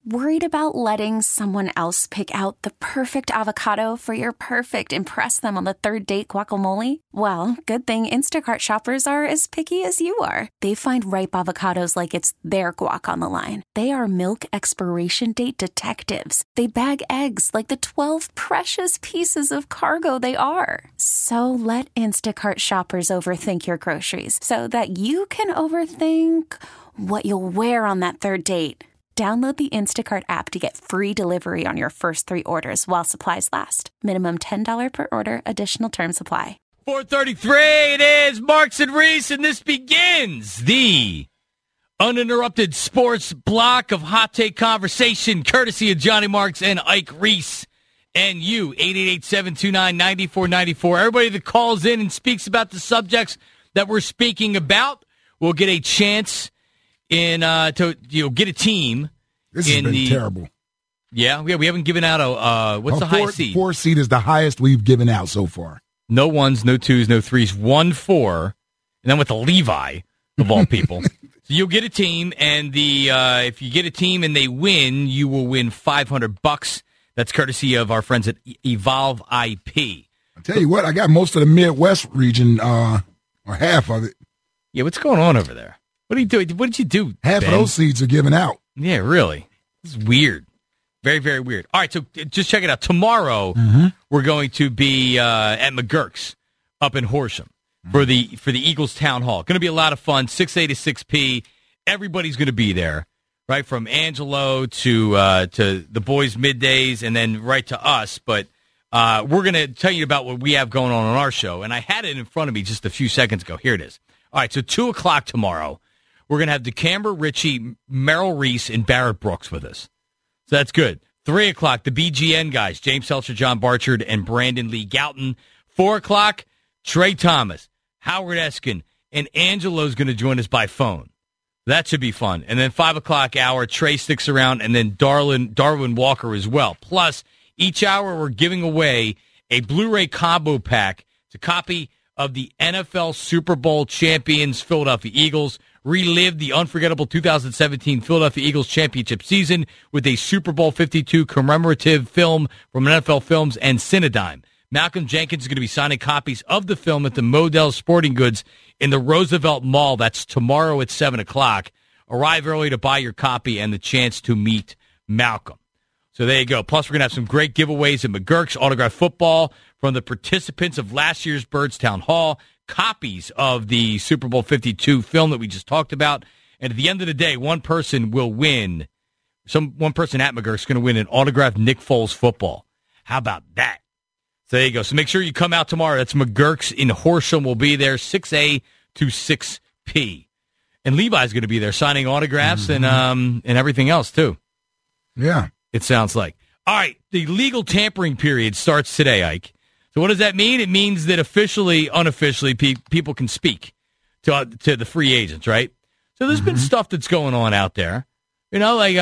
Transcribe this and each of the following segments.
Worried about letting someone else pick out the perfect avocado for your perfect impress them on the third date guacamole? Well, good thing Instacart shoppers are as picky as you are. They find ripe avocados like it's their guac on the line. They are milk expiration date detectives. They bag eggs like the 12 precious pieces of cargo they are. So let Instacart shoppers overthink your groceries so that you can overthink what you'll wear on that third date. Download the Instacart app to get free delivery on your first 3 orders while supplies last. Minimum $10 per order. Additional terms apply. 4:33, it is Marks and Reese, and this begins the uninterrupted sports block of hot take conversation, courtesy of Johnny Marks and Ike Reese. And you, 888-729-9494. Everybody that calls in and speaks about the subjects that we're speaking about will get a chance to get a team. This has been terrible. Yeah, we haven't given out a what's the highest seed? 4 seed is the highest we've given out so far. No ones, no twos, no threes. 1-4, and then with the Levi of all people. So you'll get a team, and if you get a team and they win, you will win $500. That's courtesy of our friends at Evolve IP. I'll tell you what, I got most of the Midwest region, or half of it. Yeah, what's going on over there? What are you doing? What did you do? Half Ben? of those seeds are given out. Yeah, really. This is weird. Very, very weird. All right, so just check it out. Tomorrow, we're going to be at McGurk's up in Horsham for the Eagles Town Hall. Going to be a lot of fun, 6A to 6P. Everybody's going to be there, right, from Angelo to the boys' middays and then right to us. But we're going to tell you about what we have going on our show. And I had it in front of me just a few seconds ago. Here it is. All right, so 2 o'clock tomorrow, we're going to have DeCamber Ritchie, Merrill Reese, and Barrett Brooks with us. So that's good. 3 o'clock, the BGN guys, James Seltzer, John Barchard, and Brandon Lee Gouton. 4 o'clock, Trey Thomas, Howard Eskin, and Angelo's going to join us by phone. That should be fun. And then 5 o'clock hour, Trey sticks around, and then Darwin Walker as well. Plus, each hour we're giving away a Blu-ray combo pack. It's a copy of the NFL Super Bowl champions Philadelphia Eagles. Relive the unforgettable 2017 Philadelphia Eagles championship season with a Super Bowl 52 commemorative film from NFL Films and Cinedigm. Malcolm Jenkins is going to be signing copies of the film at the Modell Sporting Goods in the Roosevelt Mall. That's tomorrow at 7 o'clock. Arrive early to buy your copy and the chance to meet Malcolm. So there you go. Plus, we're going to have some great giveaways at McGurk's, autographed football from the participants of last year's Byrdstown Hall, copies of the Super Bowl 52 film that we just talked about. And at the end of the day, one person will win. One person at McGurk's is going to win an autographed Nick Foles football. How about that? So there you go. So make sure you come out tomorrow. That's McGurk's in Horsham. We'll be there 6A to 6P. And Levi's going to be there signing autographs and everything else, too. Yeah. It sounds like. All right, the legal tampering period starts today, Ike. So what does that mean? It means that officially, unofficially, people can speak to the free agents, right? So there's been stuff that's going on out there. You know, like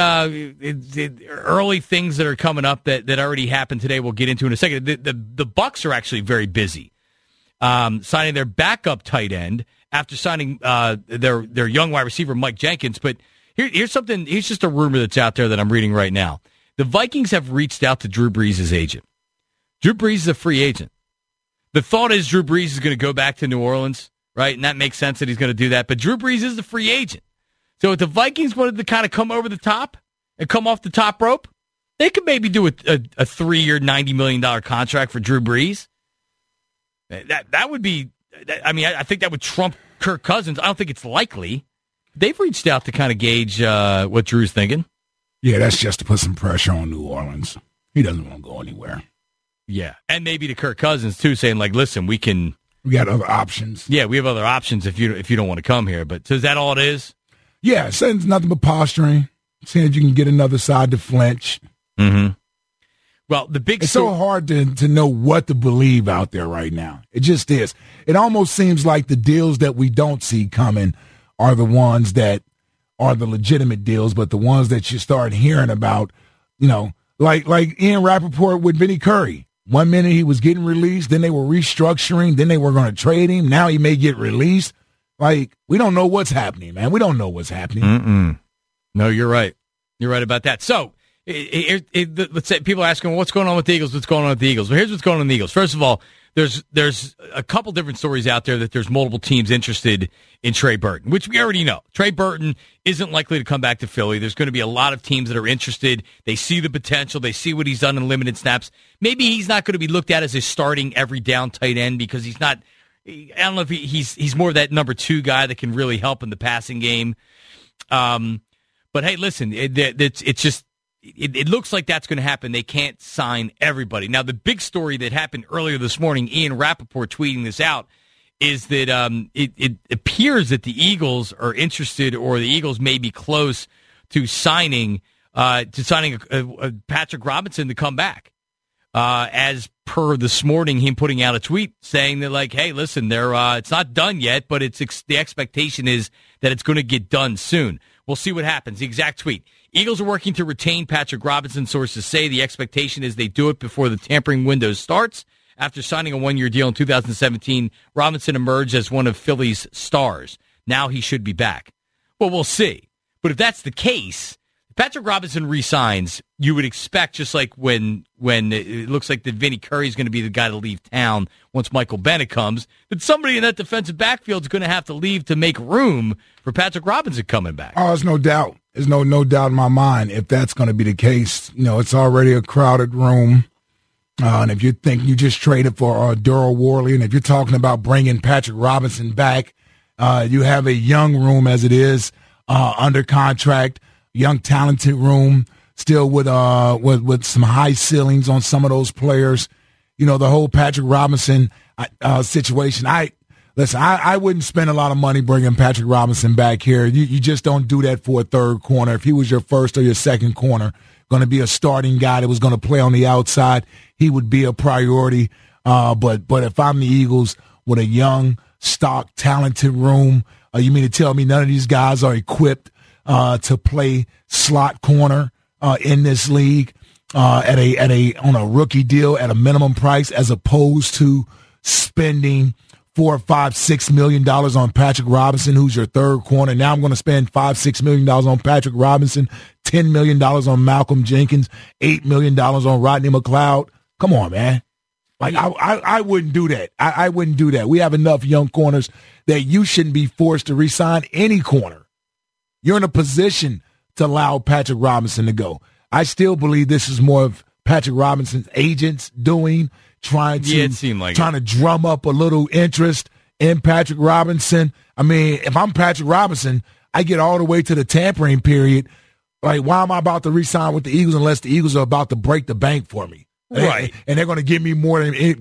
early things that are coming up that already happened today we'll get into in a second. The Bucs are actually very busy signing their backup tight end after signing their young wide receiver, Mike Jenkins. But here's something. Here's just a rumor that's out there that I'm reading right now. The Vikings have reached out to Drew Brees' agent. Drew Brees is a free agent. The thought is Drew Brees is going to go back to New Orleans, right? And that makes sense that he's going to do that. But Drew Brees is the free agent. So if the Vikings wanted to kind of come over the top and come off the top rope, they could maybe do a 3-year, $90 million contract for Drew Brees. That would be, I mean, I think that would trump Kirk Cousins. I don't think it's likely. They've reached out to kind of gauge what Drew's thinking. Yeah, that's just to put some pressure on New Orleans. He doesn't want to go anywhere. Yeah, and maybe to Kirk Cousins, too, saying, like, listen, we got other options. Yeah, we have other options if you don't want to come here. But so is that all it is? Yeah, it's nothing but posturing, seeing if you can get another side to flinch. Mm-hmm. Well, it's so hard to know what to believe out there right now. It just is. It almost seems like the deals that we don't see coming are the ones that are the legitimate deals, but the ones that you start hearing about, you know, like Ian Rappaport with Vinny Curry. 1 minute he was getting released, then they were restructuring, then they were going to trade him. Now he may get released. Like, we don't know what's happening, man. We don't know what's happening. No, you're right. You're right about that. So, let's say people are asking, well, what's going on with the Eagles? What's going on with the Eagles? Well, here's what's going on with the Eagles. First of all, there's a couple different stories out there that there's multiple teams interested in Trey Burton, which we already know. Trey Burton isn't likely to come back to Philly. There's going to be a lot of teams that are interested. They see the potential. They see what he's done in limited snaps. Maybe he's not going to be looked at as a starting every down tight end because he's not. I don't know if he's more of that number 2 guy that can really help in the passing game. But hey, listen, it's just. It looks like that's going to happen. They can't sign everybody. Now, the big story that happened earlier this morning, Ian Rappaport tweeting this out, is that it appears that the Eagles are interested, or the Eagles may be close to signing Patrick Robinson to come back. As per this morning, him putting out a tweet saying that, like, hey, listen, it's not done yet, but the expectation is that it's going to get done soon. We'll see what happens. The exact tweet. Eagles are working to retain Patrick Robinson. Sources say the expectation is they do it before the tampering window starts. After signing a 1-year deal in 2017, Robinson emerged as one of Philly's stars. Now he should be back. Well, we'll see. But if that's the case, if Patrick Robinson re-signs, you would expect, just like when it looks like that Vinny Curry is going to be the guy to leave town once Michael Bennett comes, that somebody in that defensive backfield is going to have to leave to make room for Patrick Robinson coming back. Oh, there's no doubt. There's no doubt in my mind if that's going to be the case. You know, it's already a crowded room. And if you think you just traded for Daryl Worley, and if you're talking about bringing Patrick Robinson back, you have a young room as it is under contract, young talented room, still with some high ceilings on some of those players. You know, the whole Patrick Robinson situation. I wouldn't spend a lot of money bringing Patrick Robinson back here. You just don't do that for a third corner. If he was your first or your second corner, going to be a starting guy that was going to play on the outside, he would be a priority. But if I'm the Eagles with a young, stock, talented room, you mean to tell me none of these guys are equipped to play slot corner in this league on a rookie deal at a minimum price, as opposed to spending $4, $5, $6 million on Patrick Robinson, who's your third corner. Now I'm going to spend $5, $6 million on Patrick Robinson, $10 million on Malcolm Jenkins, $8 million on Rodney McLeod. Come on, man. Like, I wouldn't do that. I wouldn't do that. We have enough young corners that you shouldn't be forced to re-sign any corner. You're in a position to allow Patrick Robinson to go. I still believe this is more of Patrick Robinson's agents doing, trying to drum up a little interest in Patrick Robinson. I mean, if I'm Patrick Robinson, I get all the way to the tampering period. Like, why am I about to re-sign with the Eagles unless the Eagles are about to break the bank for me? Right. And they're going to give me more money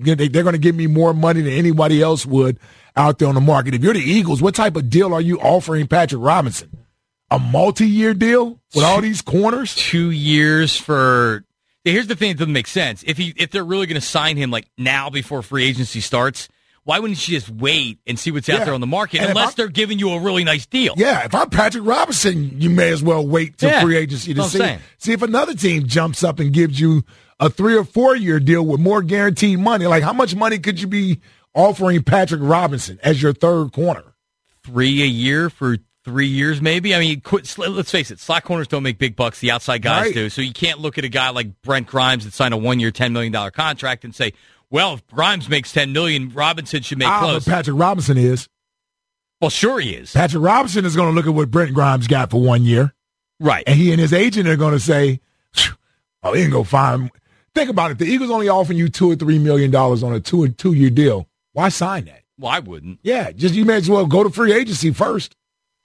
than anybody else would out there on the market. If you're the Eagles, what type of deal are you offering Patrick Robinson? A multi-year deal with all these corners? 2 years for. Here's the thing that doesn't make sense. If they're really going to sign him like now before free agency starts, why wouldn't you just wait and see what's out there on the market, and unless they're giving you a really nice deal? Yeah, if I'm Patrick Robinson, you may as well wait till free agency to see if another team jumps up and gives you a 3 or 4 year deal with more guaranteed money. Like, how much money could you be offering Patrick Robinson as your third corner? $3 a year for 3 years, maybe. I mean, let's face it, slot corners don't make big bucks. The outside guys do. So you can't look at a guy like Brent Grimes that signed a 1 year, $10 million contract and say, well, if Grimes makes $10 million, Robinson should make close. But Patrick Robinson is. Well, sure he is. Patrick Robinson is going to look at what Brent Grimes got for 1 year. Right. And he and his agent are going to say, oh, he ain't going to find him. Think about it. The Eagles only offering you $2 or $3 million on a two year deal. Why sign that? Well, I wouldn't. Yeah, you may as well go to free agency first.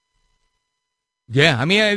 Yeah, I mean,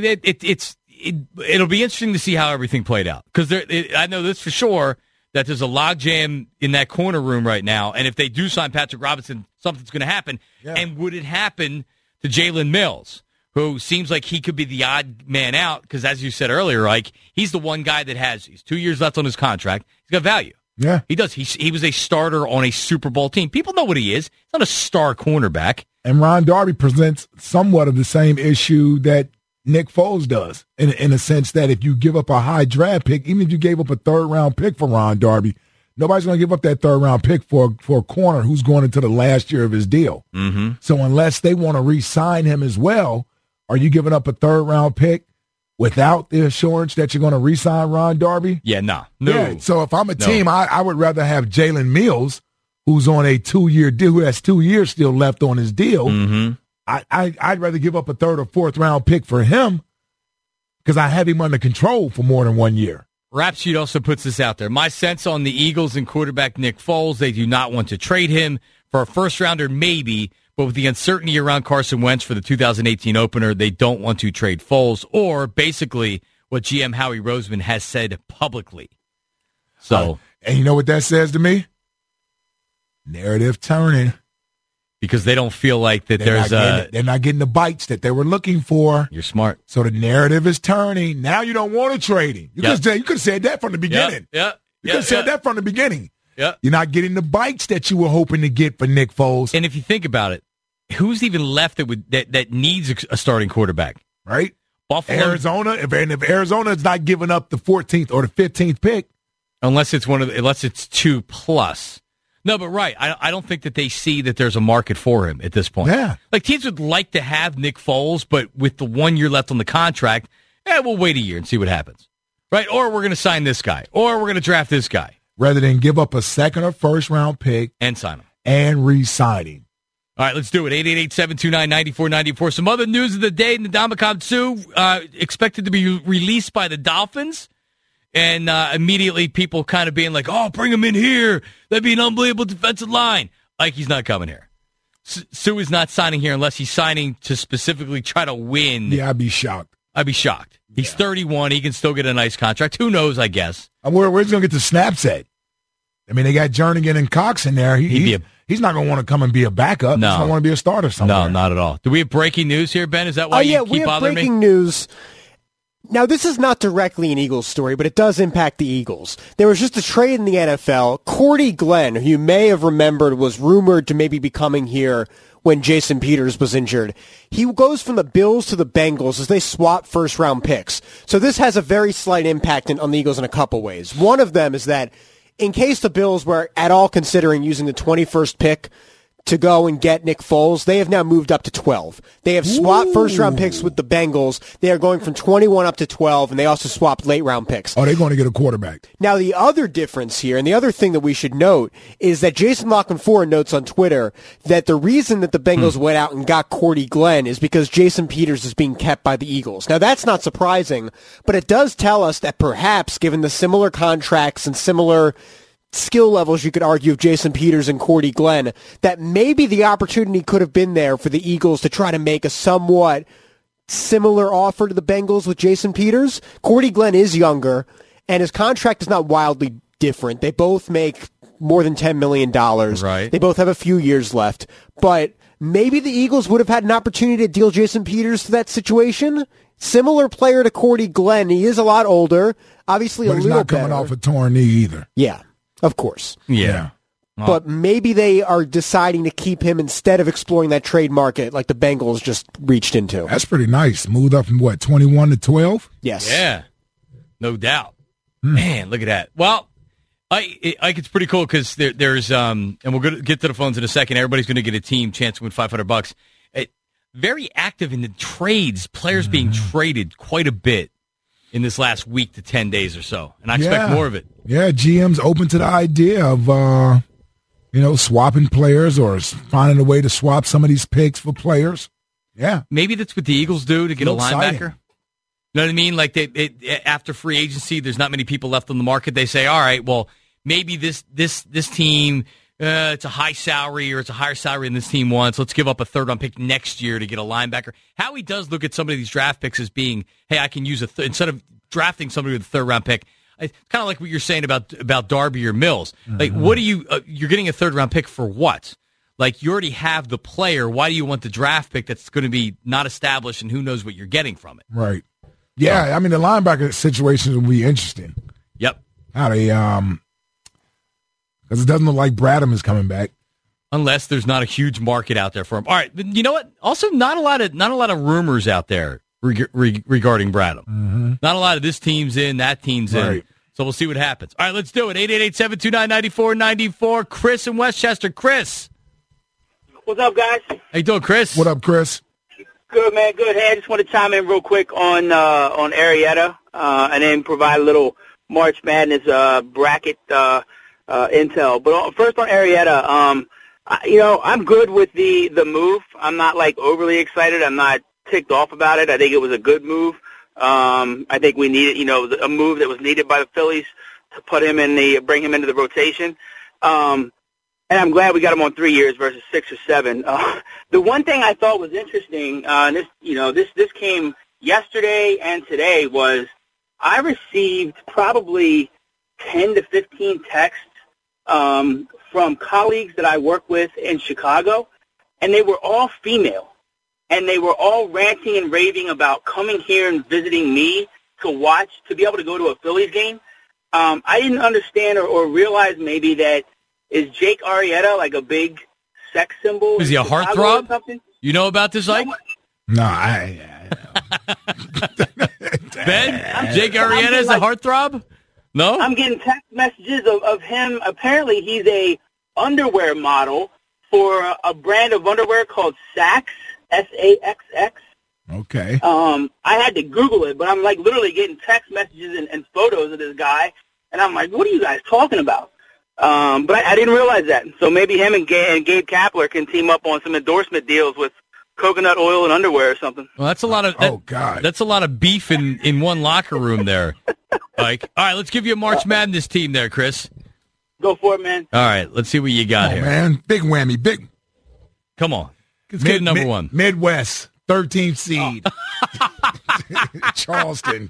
it'll be interesting to see how everything played out, because I know this for sure that there's a logjam in that corner room right now, and if they do sign Patrick Robinson, something's going to happen. Yeah. And would it happen to Jalen Mills, who seems like he could be the odd man out, because as you said earlier, like, he's the one guy that he's 2 years left on his contract. He's got value. Yeah, he does. He was a starter on a Super Bowl team. People know what he is. He's not a star cornerback. And Ron Darby presents somewhat of the same issue that Nick Foles does, in a sense that if you give up a high draft pick, even if you gave up a third-round pick for Ron Darby, nobody's going to give up that third-round pick for a corner who's going into the last year of his deal. Mm-hmm. So unless they want to re-sign him as well, are you giving up a third-round pick without the assurance that you're going to re-sign Ron Darby? Yeah, no. Yeah, so if I'm a team, I would rather have Jalen Mills, who's on a 2-year deal, who has 2 years still left on his deal. Mm-hmm. I'd rather give up a 3rd or 4th round pick for him because I have him under control for more than 1 year. Rap Sheet also puts this out there. My sense on the Eagles and quarterback Nick Foles, they do not want to trade him for a first-rounder, maybe, but with the uncertainty around Carson Wentz for the 2018 opener, they don't want to trade Foles, or basically what GM Howie Roseman has said publicly. So, and you know what that says to me? Narrative turning. Because they don't feel like that they're not getting the bites that they were looking for. You're smart. So the narrative is turning. Now you don't want to trade him. You could have said that from the beginning. You could have said that from the beginning. Yeah. You're not getting the bites that you were hoping to get for Nick Foles. And if you think about it, who's even left that needs a starting quarterback? Right? Buffalo, Arizona. If Arizona is not giving up the 14th or the 15th pick, unless it's 2+. No, but right. I don't think that they see that there's a market for him at this point. Yeah. Like, teams would like to have Nick Foles, but with the 1 year left on the contract, we'll wait a year and see what happens. Right? Or we're going to sign this guy. Or we're going to draft this guy. Rather than give up a 2nd or 1st round pick. And sign him. And re-sign him. All right, let's do it. 888-729-9494. Some other news of the day. Ndamukong Suh expected to be released by the Dolphins. And immediately people kind of being like, oh, bring him in here. That'd be an unbelievable defensive line. Like, he's not coming here. Suh is not signing here unless he's signing to specifically try to win. Yeah, I'd be shocked. He's 31. He can still get a nice contract. Who knows, I guess. Where's he going to get the snaps at? I mean, they got Jernigan and Cox in there. He's not going to want to come and be a backup. No. He's going to want to be a starter somewhere. No, not at all. Do we have breaking news here, Ben? Is that why you keep bothering me? we have breaking news. Now, this is not directly an Eagles story, but it does impact the Eagles. There was just a trade in the NFL. Cordy Glenn, who you may have remembered, was rumored to maybe be coming here when Jason Peters was injured. He goes from the Bills to the Bengals as they swap first-round picks. So this has a very slight impact on the Eagles in a couple ways. One of them is that in case the Bills were at all considering using the 21st pick to go and get Nick Foles, they have now moved up to 12. They have swapped first-round picks with the Bengals. They are going from 21 up to 12, and they also swapped late-round picks. Oh, they're going to get a quarterback. Now, the other difference here, and the other thing that we should note, is that Jason Lockenfora notes on Twitter that the reason that the Bengals went out and got Cordy Glenn is because Jason Peters is being kept by the Eagles. Now, that's not surprising, but it does tell us that perhaps, given the similar contracts and similar skill levels, you could argue, of Jason Peters and Cordy Glenn, that maybe the opportunity could have been there for the Eagles to try to make a somewhat similar offer to the Bengals with Jason Peters. Cordy Glenn is younger, and his contract is not wildly different. They both make more than $10 million. Right. They both have a few years left. But maybe the Eagles would have had an opportunity to deal Jason Peters to that situation. Similar player to Cordy Glenn. He is a lot older, obviously but a he's little not coming better. off a torn knee either. Yeah. Of course. Yeah. But maybe they are deciding to keep him instead of exploring that trade market like the Bengals just reached into. That's pretty nice. Moved up from 21 to 12? Yes. Yeah. No doubt. Man, look at that. Well, I it's pretty cool because there's and we'll get to the phones in a second. Everybody's going to get a team chance to win $500. Very active in the trades, players being traded quite a bit in this last week to 10 days or so. And I expect more of it. Yeah, GM's open to the idea of, swapping players or finding a way to swap some of these picks for players. Yeah. Maybe that's what the Eagles do to get a linebacker. Exciting. You know what I mean? Like, after free agency, there's not many people left on the market. They say, all right, well, maybe this team, it's a high salary or it's a higher salary than this team wants. Let's give up a third-round pick next year to get a linebacker. Howie does look at some of these draft picks as being, hey, I can use instead of drafting somebody with a third-round pick. It's kind of like what you're saying about Darby or Mills. Like, what do you're getting a third-round pick for what? Like, you already have the player. Why do you want the draft pick that's going to be not established and who knows what you're getting from it? Right. Yeah, I mean, the linebacker situation will be interesting. Yep. How they, because it doesn't look like Bradham is coming back. Unless there's not a huge market out there for him. All right, you know what? Also, not a lot of rumors out there regarding Bradham. Not a lot of this team's in, that team's in. So we'll see what happens. All right, let's do it. 888-729-9494. Chris in Westchester. Chris. What's up, guys? How you doing, Chris? What up, Chris? Good, man. Good. Hey, I just want to chime in real quick on Arrieta, and then provide a little March Madness bracket intel. But first on Arrieta, I'm good with the move. I'm not like overly excited. I'm not ticked off about it. I think it was a good move. I think we needed, a move that was needed by the Phillies to put him bring him into the rotation. And I'm glad we got him on 3 years versus 6 or 7. The one thing I thought was interesting, and this came yesterday and today, was I received probably 10 to 15 texts from colleagues that I work with in Chicago, and they were all female. And they were all ranting and raving about coming here and visiting me to be able to go to a Phillies game. I didn't understand or realize maybe that, is Jake Arrieta like a big sex symbol? Is he a heartthrob? You know about this, Ike? No, Ben, Jake Arrieta is a heartthrob? No? I'm getting text messages of him. Apparently, he's a underwear model for a brand of underwear called Saxx, S-A-X-X. Okay. I had to Google it, but I'm like literally getting text messages and photos of this guy, and I'm like, what are you guys talking about? But I didn't realize that. So maybe him and Gabe Kapler can team up on some endorsement deals with coconut oil and underwear or something. Well, that's a lot of that's a lot of beef in one locker room there, Mike. All right, let's give you a March Madness team there, Chris. Go for it, man. All right, let's see what you got here. Man, big whammy, big. Come on, let's get number one. Midwest, 13th seed, Charleston.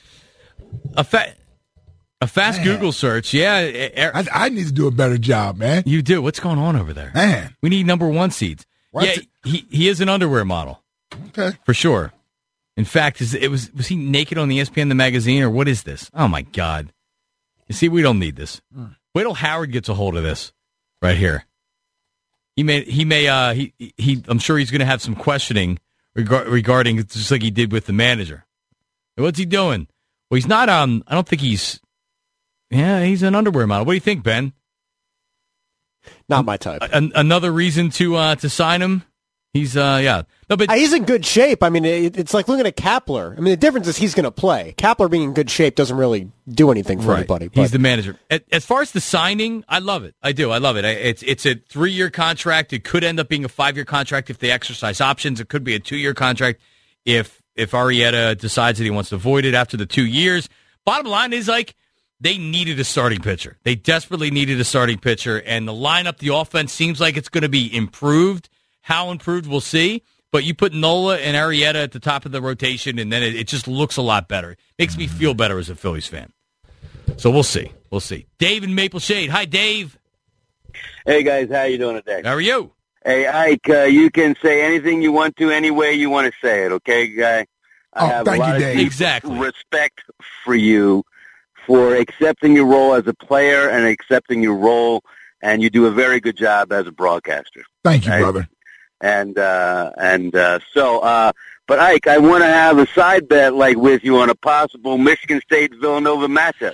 A fast Google search, yeah. I need to do a better job, man. You do. What's going on over there? Man. We need number one seeds. He is an underwear model. Okay. For sure. In fact, was he naked on the ESPN the magazine, or what is this? Oh, my God. You see, we don't need this. Wait till Howard gets a hold of this right here. I'm sure he's going to have some questioning regarding, just like he did with the manager. What's he doing? Well, he's not, I don't think he's an underwear model. What do you think, Ben? Not my type. Another reason to sign him? He's No, but he's in good shape. I mean, it's like looking at Kapler. I mean, the difference is he's going to play. Kapler being in good shape doesn't really do anything for anybody. But. He's the manager. As far as the signing, I love it. I do. I love it. It's a 3-year contract. It could end up being a 5-year contract if they exercise options. It could be a 2-year contract if Arrieta decides that he wants to void it after the 2 years. Bottom line is, like, they needed a starting pitcher. They desperately needed a starting pitcher, and the lineup, the offense seems like it's going to be improved. How improved, we'll see. But you put Nola and Arrieta at the top of the rotation, and then it just looks a lot better. Makes me feel better as a Phillies fan. So we'll see. We'll see. Dave in Maple Shade. Hi, Dave. Hey, guys. How you doing today? How are you? Hey, Ike, you can say anything you want to any way you want to say it, okay, guy? I have a lot of respect for you for accepting your role as a player and accepting your role, and you do a very good job as a broadcaster. Thank you, brother. But Ike, I want to have a side bet with you on a possible Michigan State Villanova matchup.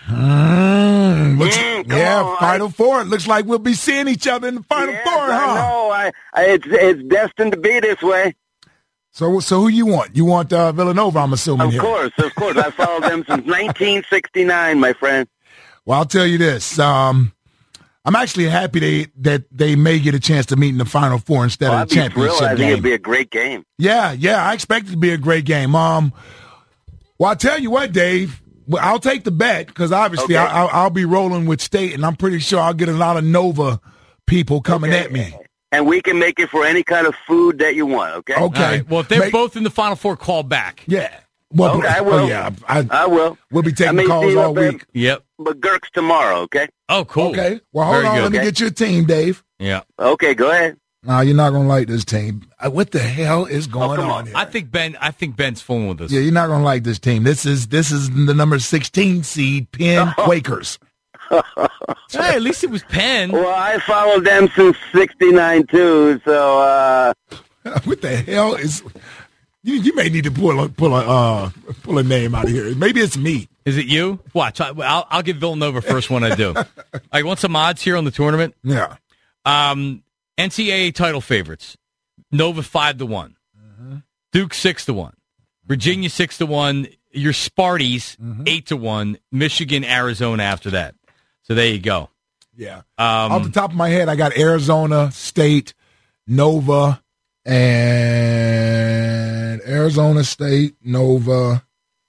Final Four. It looks like we'll be seeing each other in the Final Four, huh? I know. It's destined to be this way. So who you want? You want Villanova, I'm assuming. Of course. I followed them since 1969, my friend. Well, I'll tell you this. I'm actually happy that they may get a chance to meet in the Final Four instead of the championship game. I think it'd be a great game. Yeah, I expect it to be a great game. Well, I'll tell you what, Dave. I'll take the bet because obviously I'll be rolling with State, and I'm pretty sure I'll get a lot of Nova people coming at me. And we can make it for any kind of food that you want, okay? Okay. Right. Well, if they're both in the Final Four, call back. Yeah. Well, I will. I will. We'll be taking calls all week. Yep. But Gerks tomorrow, okay? Oh, cool. Okay. Well, hold on. Let me get you a team, Dave. Yeah. Okay, go ahead. No, you're not going to like this team. What the hell is going on here? I think Ben's fooling with us. Yeah, you're not going to like this team. This is the number 16 seed Penn Quakers. Hey, at least it was Penn. Well, I followed them since '69 too. So what the hell is? You may need to pull a name out of here. Maybe it's me. Is it you? Watch. I'll give Villanova first one I do. I want some odds here on the tournament. Yeah. NCAA title favorites. Nova 5-1. Duke 6-1. Virginia 6-1. Your Sparties 8-1. Michigan, Arizona after that. So there you go. Yeah. Off the top of my head, I got Arizona State, Nova, and Arizona State, Nova.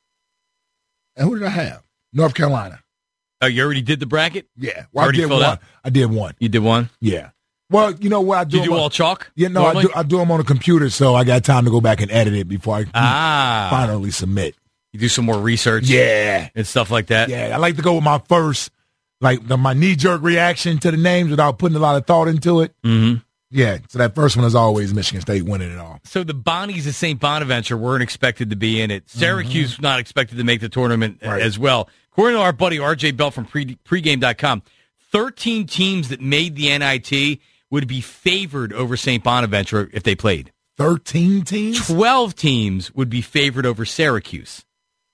And who did I have? North Carolina. Oh, you already did the bracket? Yeah. Well, I did one. Out? I did one. You did one? Yeah. Well, you know what I do? You do all chalk? Yeah, no, I do them on a computer, so I got time to go back and edit it before I finally submit. You do some more research? Yeah. And stuff like that? Yeah, I like to go with my first, my knee-jerk reaction to the names without putting a lot of thought into it. Mm-hmm. Yeah, so that first one is always Michigan State winning it all. So the Bonnies of St. Bonaventure weren't expected to be in it. Syracuse not expected to make the tournament as well. According to our buddy RJ Bell from pregame.com, 13 teams that made the NIT would be favored over St. Bonaventure if they played. 13 teams? 12 teams would be favored over Syracuse.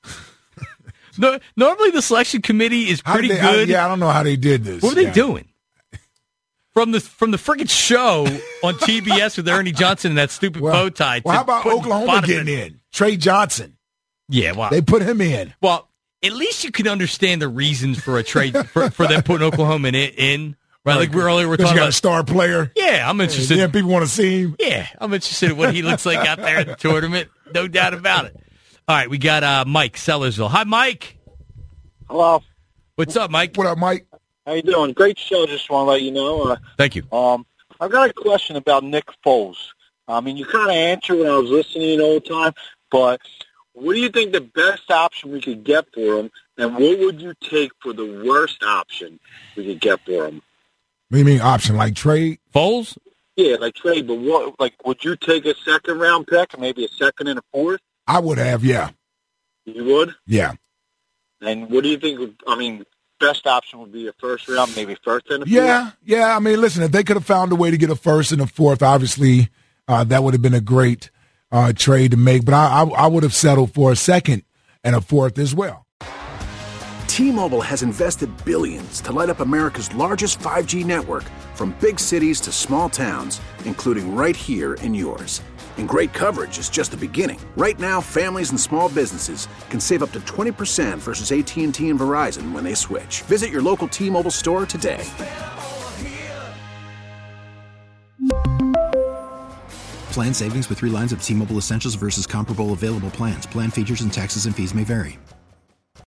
No, normally the selection committee is pretty good. I don't know how they did this. What were they doing? From the friggin' show on TBS with Ernie Johnson and that stupid bow tie. Well, how about Oklahoma getting in? Trey Johnson. Yeah, wow. They put him in. Well, at least you can understand the reasons for a trade for them putting Oklahoma in. Right, like earlier we're talking about a star player. Yeah, I'm interested. Yeah, people want to see him. Yeah, I'm interested in what he looks like out there in the tournament. No doubt about it. All right, we got Mike Sellersville. Hi, Mike. Hello. What's up, Mike? What up, Mike? How you doing? Great show. Just want to let you know. Thank you. I've got a question about Nick Foles. I mean, you kind of answered when I was listening all the time, but what do you think the best option we could get for him, and what would you take for the worst option we could get for him? What do you mean option, like trade? Foles? Yeah, like trade, but what? Like, would you take a second-round pick, maybe a second and a fourth? I would have, yeah. You would? Yeah. And what do you think, best option would be a first round, maybe first and a fourth? Yeah. I mean, listen, if they could have found a way to get a first and a fourth, obviously that would have been a great trade to make. But I would have settled for a second and a fourth as well. T-Mobile has invested billions to light up America's largest 5G network, from big cities to small towns, including right here in yours. And great coverage is just the beginning. Right now, families and small businesses can save up to 20% versus AT&T and Verizon when they switch. Visit your local T-Mobile store today. Plan savings with 3 lines of T-Mobile Essentials versus comparable available plans. Plan features and taxes and fees may vary.